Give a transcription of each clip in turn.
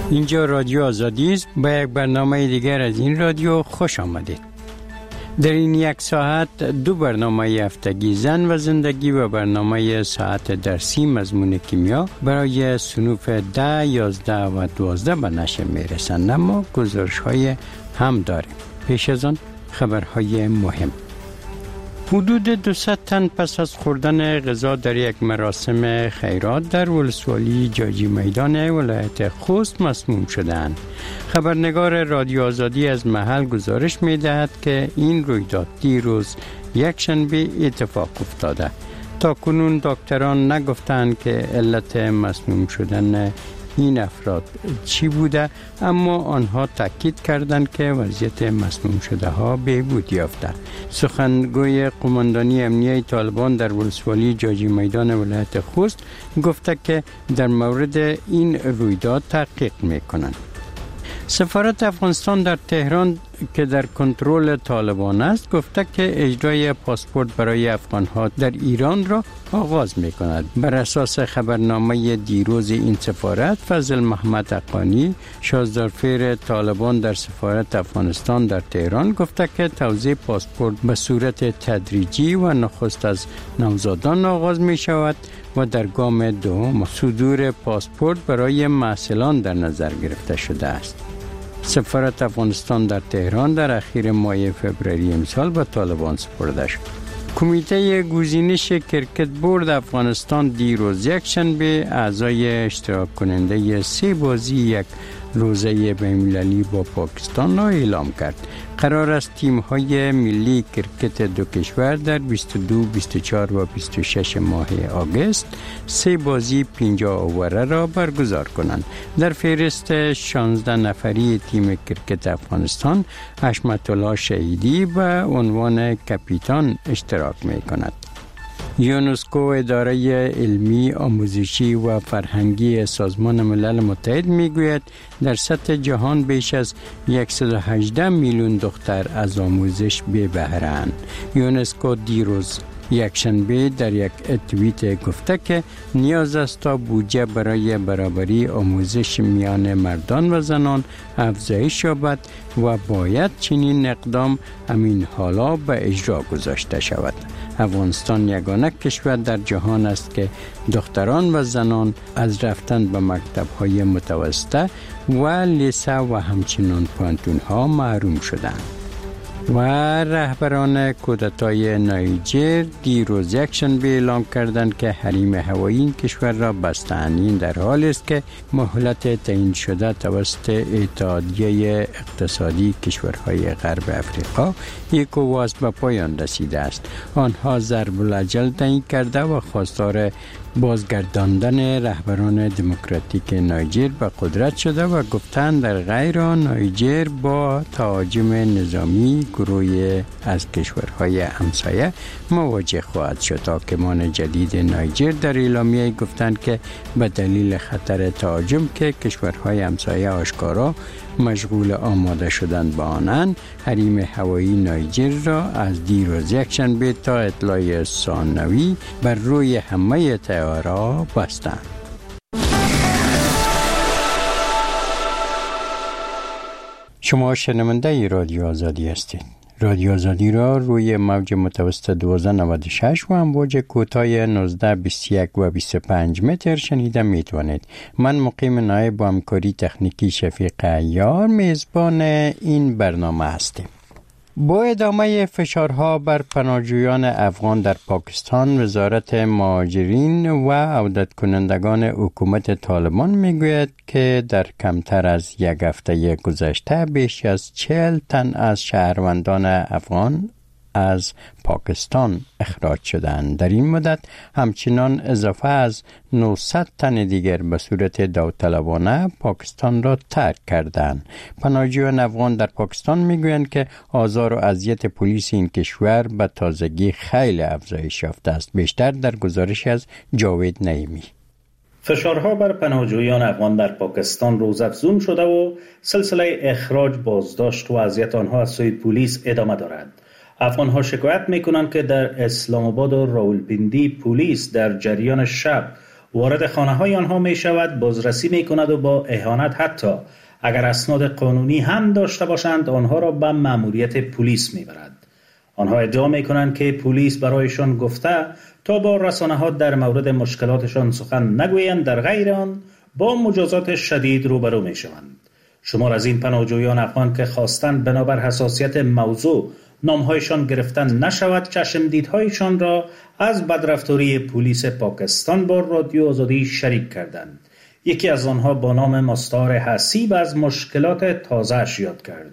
اینجا رادیو آزادی است. با یک برنامه دیگر از این رادیو خوش آمدید. در این یک ساعت دو برنامه هفتگی زن و زندگی و برنامه ساعت درسی مضمون کیمیا برای صنوف 10, 11 و 12 به نشر میرسند، اما گزارش های هم داریم. پیش از آن خبرهای مهم. حدود 200 تن پس از خوردن غذا در یک مراسم خیرات در ولسوالی جاجی میدان ولایت خوست مسموم شدند. خبرنگار رادیو آزادی از محل گزارش می‌دهد که این رویداد دیروز یکشنبه اتفاق افتاده. تا کنون دکتران نگفتند که علت مسموم شدن این افراد چی بوده، اما آنها تاکید کردند که وضعیت مسموم شده ها بهبود یافته. سخنگوی قماندانی امنیه طالبان در ولسوالی جاجی میدان ولایت خوست گفته که در مورد این رویداد تحقیق میکنند. سفارت افغانستان در تهران که در کنترل طالبان است گفته که اجرای پاسپورت برای افغانها در ایران را آغاز می کند. بر اساس خبرنامه دیروز این سفارت، فضل محمد حقانی، شازدارفیر طالبان در سفارت افغانستان در تهران گفته که توزیع پاسپورت به صورت تدریجی و نخست از نوزادان آغاز می شود و در گام دوم صدور پاسپورت برای محصلان در نظر گرفته شده است. سفارت افغانستان در تهران در اخیر ماه فوریه امسال به طالبان سپرده شد. کمیته گزینش کرکت بورد افغانستان دیروز یکشنبه اعضای اشتراک کننده 3 بازی یک روزه بین‌المللی با پاکستان را اعلام کرد. قرار است تیم‌های ملی کرکت دو کشور در 22, 24 و 26 ماه آگوست 3 بازی 50 اووره را برگزار کنند. در فهرست 16 نفری تیم کرکت افغانستان حشمت الله شهیدی به عنوان کاپیتان اشتراک می‌کند. یونسکو، اداره علمی، آموزشی و فرهنگی سازمان ملل متحد میگوید در سطح جهان بیش از 118 میلیون دختر از آموزش بی بهره‌اند. یونسکو دیروز یکشنبه در یک توییت گفته که نیاز است تا بودجه برای برابری آموزش میان مردان و زنان افزایش یابد و باید چنین اقدام همین حالا به اجرا گذاشته شود. افغانستان یگانه کشور در جهان است که دختران و زنان از رفتن به مکتب‌های متوسطه و لیسه و همچنین پانتون‌ها محروم شدند. و رهبران کودتای نایجر دیروز یکشنبه اعلام کردند که حریم هوایی این کشور را بستند. این در حالی است که مهلت تعیین شده توسط اتحادیه اقتصادی کشورهای غرب افریقا ایکوواس به پایان رسیده است. آنها ضرب الاجل تعیین کرده و خواستار بازگرداندن رهبران دموکراتیک نایجر به قدرت شده و گفتند در غیر آن نایجر با تهاجم نظامی گروهی از کشورهای همسایه مواجه خواهد شد. حاکمان جدید نایجر در اعلامیه گفتند که به دلیل خطر تهاجم که کشورهای همسایه آشکارا مشغول آماده شدن با آنند، حریم هوایی نایجر را از دیروز یکشنبه تا اطلاع ثانوی بر روی همه طیاره‌ها بستند. شما شنونده رادیو آزادی هستید. رادیو آزادی را روی موج متوسط 1296 و امواج کوتاه 19, 21 و 25 متر شنیده میتوانید. من مقیم نایب با همکاری تکنیکی شفیق عیار میزبان این برنامه هستیم. با ادامه فشارها بر پناهجویان افغان در پاکستان، وزارت مهاجرین و عودت کنندگان حکومت طالبان میگوید که در کمتر از یک هفته گذشته بیش از 40 تن از شهروندان افغان از پاکستان اخراج شدند. در این مدت همچنان اضافه از 900 تن دیگر به صورت داوطلبانه پاکستان را ترک کردند. پناهجویان افغان در پاکستان میگویند که آزار و اذیت پلیس این کشور به تازگی خیلی افزایش یافته است. بیشتر در گزارش از جاوید نعیمی. فشارها بر پناهجویان افغان در پاکستان روزافزون شده و سلسله اخراج، بازداشت و اذیت آنها از سوی پلیس ادامه دارد. افغان‌ها شکایت می‌کنند که در اسلام آباد و راولپیندی پلیس در جریان شب وارد خانه های آنها می شود، بازرسی می کند و با اهانت حتی اگر اسناد قانونی هم داشته باشند آنها را به مأموریت پلیس می برد. آنها ادعا می کنند که پلیس برایشان گفته تا با رسانه ها در مورد مشکلاتشان سخن نگویند، در غیر آن با مجازات شدید روبرو می شوند. شمار از این پناهجویان افغان که خواستند بنابر حساسیت موضوع نامهایشان گرفتن نشود چشمدیدهایشان را از بدرفتاری پلیس پاکستان با رادیو آزادی شریک کردند. یکی از آنها با نام مستعار حسیب از مشکلات تازه‌اش یاد کرد.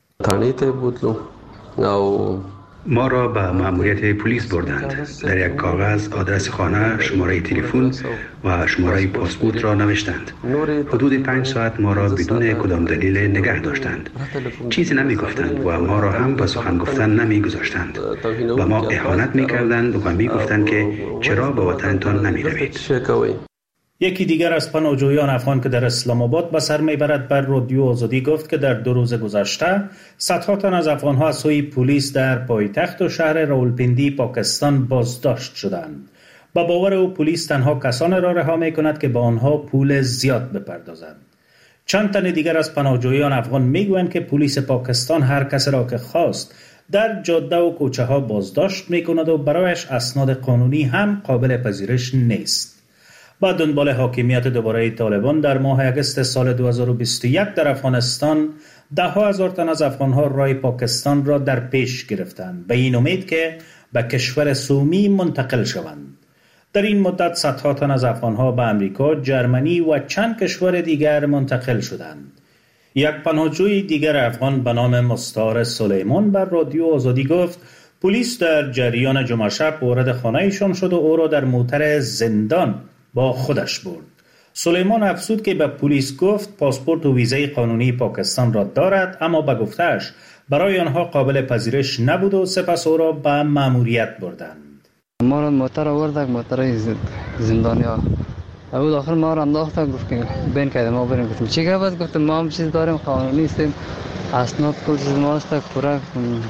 ما را به مأموریت پلیس بردند. در یک کاغذ آدرس خانه، شماره تلفن و شماره پاسپورت را نوشتند. حدود 5 ساعت ما را بدون کدام دلیل نگه داشتند. چیزی نمی گفتند و ما را هم به سخن گفتن نمی گذاشتند. و ما اهانت می کردند و می گفتند که چرا به وطنتان نمی روید. یکی دیگر از پناهجویان افغان که در اسلام آباد به سر میبرد بر رادیو آزادی گفت که در 2 روز گذشته صدها تن از افغانها از سوی پلیس در پایتخت و شهر راولپندی پاکستان بازداشت شدند. با باور او پلیس تنها کسان را رها میکند که با آنها پول زیاد بپردازند. چند تن دیگر از پناهجویان افغان میگویند که پلیس پاکستان هر کس را که خواست در جاده و کوچه ها بازداشت میکند و برایش اسناد قانونی هم قابل پذیرش نیست. با دنبال حاکمیت دوباره طالبان در ماه اگست سال 2021 در افغانستان 10,000 تن از افغانها راه پاکستان را در پیش گرفتند به این امید که به کشور سومی منتقل شوند. در این مدت صدها تن از افغانها به امریکا، جرمنی و چند کشور دیگر منتقل شدند. یک پناهجوی دیگر افغان به نام مستعار سلیمان بر رادیو آزادی گفت پلیس در جریان جمعه شب وارد خانه‌شان شد و او را در موتر زندان با خودش برد. سلیمان افزود که به پلیس گفت پاسپورت و ویزای قانونی پاکستان را دارد، اما به گفته‌اش برای آنها قابل پذیرش نبود و سپس او را به مأموریت بردند. ما را موتر آورد، موتر زندانیا. اول آخر ما را انداخت، گفت که بین کردیم ما بریم. گفتم چی گفت؟ گفتم ما هم چیز داریم، قانونی هستیم، اسناد کل چیز ما است، خوراک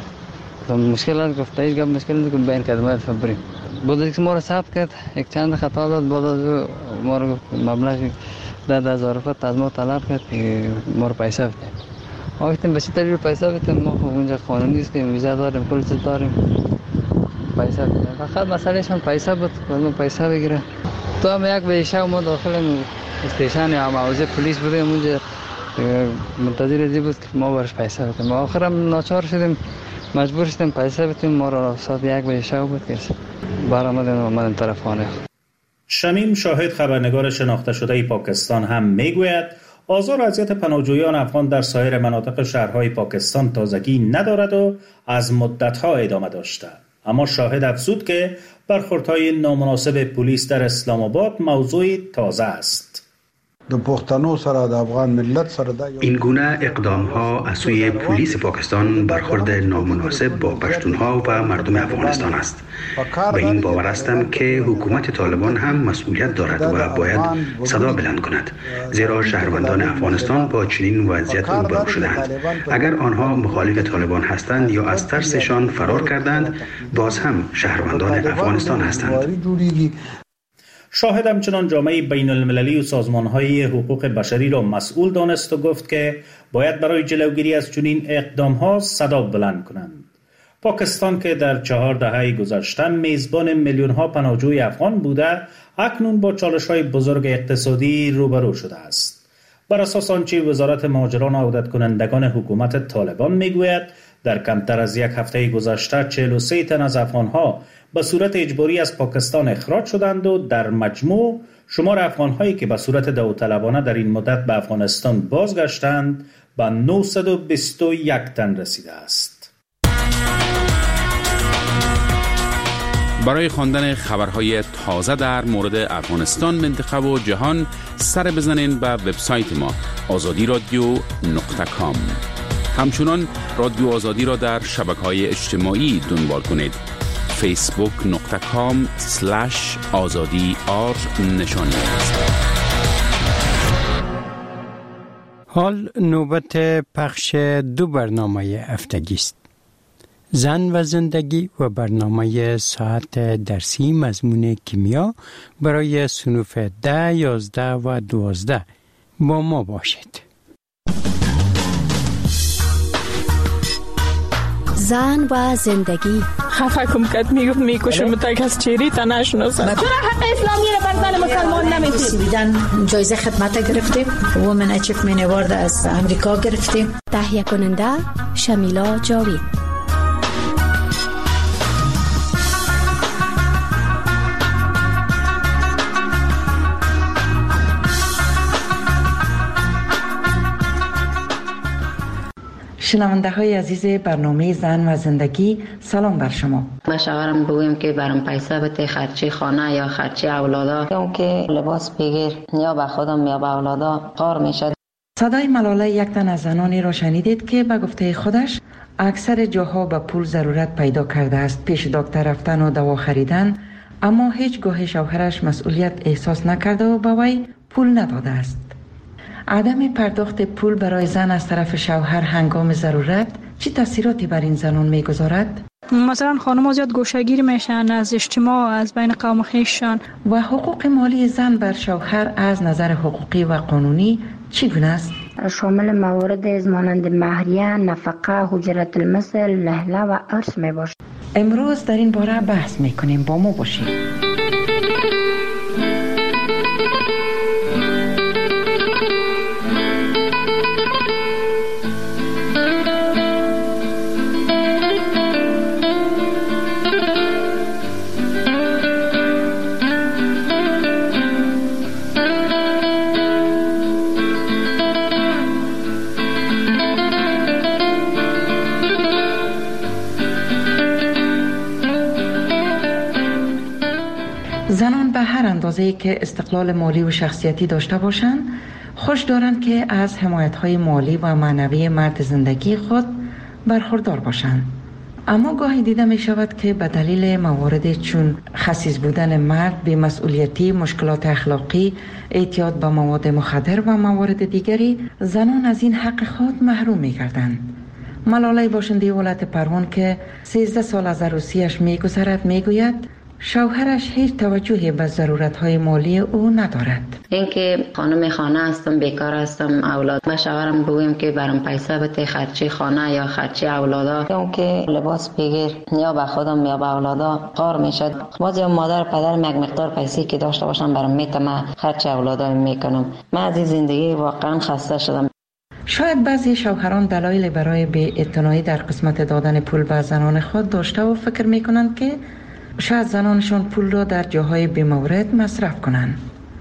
مشکل گفت این مشکل نیست که بین کردیم ما بریم. بود که ما را ثبت کرد، یک چند خطا داد، بعد از ما را مبلغ 10,000 روپیه از ما طلب کرد که ما را پیسه بده. ما گفتیم به چه طریق پیسه بدیم؟ ما اونجا قانونی است که ویزا داریم، کل چیز داریم، پیسه بدیم. فقط مسئلهشون پیسه بود، ما پیسه بگیره. تو هم یک به شب ما داخل استیشن یا موضع پلیس بودیم، اونجا منتظر دی بود که ما برش پیسه بدیم. ما آخرم ناچار شدیم، مجبور شدیم پیسه بدیم. ما را ساعت 1 به شب بود که برآمدیم طرف خانه. شمیم شاهد، خبرنگار شناخته شده پاکستان، هم میگوید آزار و اذیت پناهجویان افغان در سایر مناطق شهرهای پاکستان تازگی ندارد و از مدت‌ها ادامه داشته. اما شاهد افزود که برخوردهای نامناسب پلیس در اسلام آباد موضوع تازه است. این گونه اقدام ها از سوی پلیس پاکستان برخورد نامناسب با پشتونها و مردم افغانستان است. به این باور هستم که حکومت طالبان هم مسئولیت دارد و باید صدا بلند کند، زیرا شهروندان افغانستان با چنین وضعیت روبرو شدند. اگر آنها مخالف طالبان هستند یا از ترسشان فرار کردند، باز هم شهروندان افغانستان هستند. شاهد همچنان جامعه بین المللی و سازمان‌های حقوق بشری را مسئول دانست و گفت که باید برای جلوگیری از چنین اقدام‌ها صدا بلند کنند. پاکستان که در 4 دهه گذشته میزبان میلیون‌ها پناهجوی افغان بوده، اکنون با چالش‌های بزرگ اقتصادی روبرو شده است. بر اساس آنچه وزارت مهاجران و عودت کنندگان حکومت طالبان میگوید، در کمتر از 1 هفته گذشته 43 تن از افغان‌ها به صورت اجباری از پاکستان اخراج شدند و در مجموع شمار افغان‌هایی که به صورت داوطلبانه در این مدت به افغانستان بازگشتند به 921 تن رسیده است. برای خواندن خبرهای تازه در مورد افغانستان، منطقه و جهان سر بزنین به وبسایت ما azadi.radio.com. همچنان رادیو آزادی را در شبکه‌های اجتماعی دنبال کنید. facebook.com/azadi_r نشانی است. حال نوبت پخش 2 برنامه هفتگی است. زن و زندگی و برنامه ساعت درسی مضمون کیمیا برای صنوف 10, 11 و 12 با ما باشید. زن و زندگی. خفه کم کد میگفت میکشم تک از چیری تا نشناسم. چرا حق اسلامی رو بر زن مسلمان نمیدید؟ جایزه خدمت گرفتیم. وومن اچیومنت اوارد از امریکا گرفتیم. تهیه کننده شمیلا جاوید. شنونده های عزیز برنامه زن و زندگی، سلام بر شما. ما شوهرم بگویم که برام پیسه بده خرچی خانه یا خرچی اولادا، یا که لباس بگیر یا به خودم یا به اولادا کار میشه. صدای ملاله یک تن از زنانی را شنیدید که به گفته خودش اکثر جاها به پول ضرورت پیدا کرده است، پیش دکتر رفتن و دوا خریدن، اما هیچگاه شوهرش مسئولیت احساس نکرده و به وی پول نداده است. عدم پرداخت پول برای زن از طرف شوهر هنگام ضرورت چه تاثیراتی بر این زنان میگذارد؟ مثلا خانم‌ها زیاد گوشه‌گیر میشن از اجتماع، از بین قوم خویششان. و حقوق مالی زن بر شوهر از نظر حقوقی و قانونی چگونه است؟ شامل موارد مانند مهریه، نفقه، حجرت المثل، لهله و ارث میباشد. امروز در این باره بحث میکنیم، با ما باشید. زنان به هر اندازه‌ای که استقلال مالی و شخصیتی داشته باشند، خوش دارند که از حمایت‌های مالی و معنوی مرد زندگی خود برخوردار باشند. اما گاهی دیده می شود که به دلیل موارد چون خسیس بودن مرد، بی‌مسئولیتی، مشکلات اخلاقی، اعتیاد به مواد مخدر و موارد دیگری، زنان از این حق خود محروم می گردند. ملاله باشنده ولایت پروان که 13 سال از عروسیش می گذرد می گوید شوهرش هیچ توجهی به ضرورت‌های مالی او ندارد. اینکه خانم خانه هستم، بیکار هستم، اولاد. ما شوهرم بگویم که برام پیسه بده خرچی خانه یا خرچی اولادا، یا که لباس بگیر یا به خودم یا به اولادا کار میشد. بعضی مادر پدرم یک مقدار پیسه که داشته باشم برام میتم خرچی اولادا میکنم. من از این زندگی واقعا خسته شدم. شاید بعضی شوهران دلایل برای بی‌اعتنایی در قسمت دادن پول به زنان خود داشته و فکر میکنند که شاید زنانشان پول را در جاهای بی‌مورد مصرف کنند.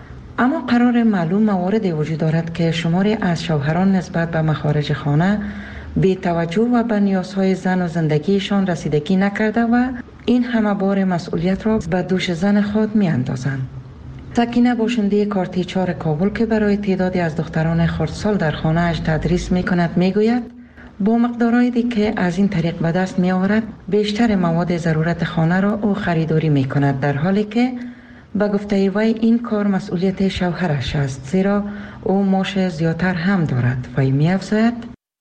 اما قرار معلوم مواردی وجود دارد که شماری از شوهران نسبت به مخارج خانه بی توجه و به نیازهای زن و زندگیشان رسیدگی نکرده و این همه بار مسئولیت را به دوش زن خود می اندازند. سکینه باشنده کارتیچار کابل که برای تعدادی از دختران خردسال در خانه‌اش تدریس می کند می گوید با مقدارهایی که از این طریق به دست می آورد بیشتر مواد ضرورت خانه را او خریداری می کند، در حالی که به گفته وی این کار مسئولیت شوهرش است، زیرا او معاش زیادتر هم دارد. وی می افزاید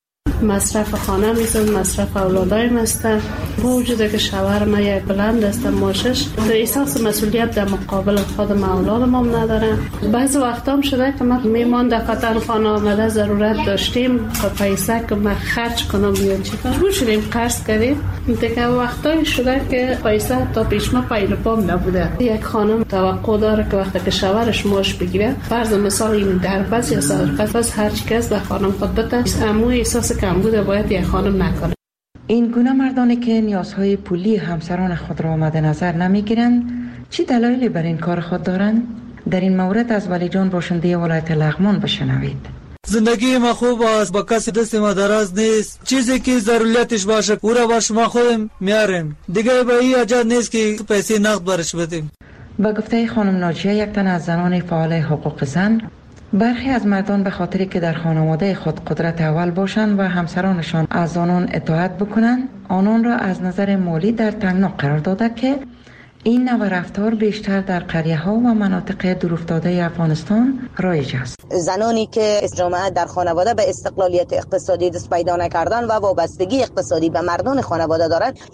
مصرف خانه میزن، مصرف اولادایم هستن. با وجود که شوهر ما یک بلند است معاشش، احساس مسئولیت در مقابل خودم اولادم هم ندارم. بعضی وقتا هم شده که من میمان دفتر خانه آمده ضرورت داشتیم که پیسه که من خرج کنم یا چی کنم، رو شدیم قرض کردیم. دیگه وقتایی شده که پیسه تا پیش ما پای پام نبوده. یک خانم توقع داره که وقتی که شوهرش معاش بگیره، فرض مثال این دربست یا صدقه هر چی کس به خانم خود بده، اما احساس کمبود باید یک خانم نکنه. این گونه مردانی که نیازهای پولی همسران خود را مد نظر نمیگیرند چی دلایلی بر این کار خود دارند؟ در این مورد از ولی جان باشنده ولایت لغمان بشنوید. زندگی ما خوب است، با کسی دست ما دراز نیست. چیزی که ضرورتش باشه او را با شما خودم میاریم، دیگه به این حاجت نیست که پیسه نقد برش بدیم. با گفته خانم ناجیه، یک تن از زنان فعال حقوق زن، برخی از مردان به خاطری که در خانواده خود قدرت اول باشند و همسرانشان از آنان اطاعت بکنند، آنان را از نظر مالی در تنگنا قرار داده که این نوع رفتار بیشتر در قریه ها و مناطق دورافتاده افغانستان رایج است. زنانی که جامعه در خانواده به استقلالیت اقتصادی دست پیدا نکردن و وابستگی اقتصادی به مردان خانواده دارند،